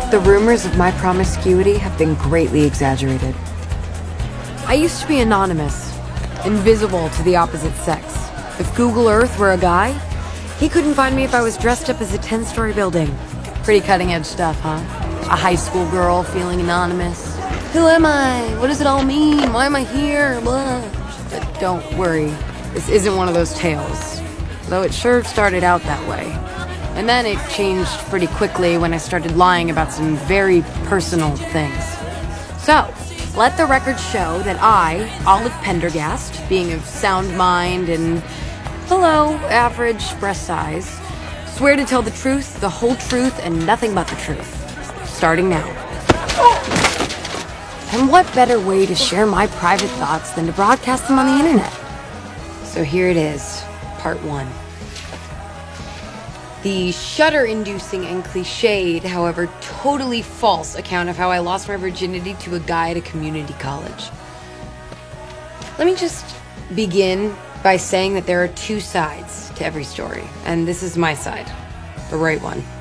The rumors of my promiscuity have been greatly exaggerated. I used to be anonymous, invisible to the opposite sex. If Google Earth were a guy, he couldn't find me if I was dressed up as a 10-story building. Pretty cutting-edge stuff, huh? A high school girl feeling anonymous. Who am I? What does it all mean? Why am I here? Blah. But don't worry, this isn't one of those tales. Though it sure started out that way. And then it changed pretty quickly when I started lying about some very personal things. So, let the record show that I, Olive Pendergast, being of sound mind and, hello, average breast size, swear to tell the truth, the whole truth, and nothing but the truth. Starting now. And what better way to share my private thoughts than to broadcast them on the internet? So here it is, part 1. The shudder-inducing and cliched, however totally false account of how I lost my virginity to a guy at a community college. Let me just begin by saying that there are 2 sides to every story, and this is my side, the right one.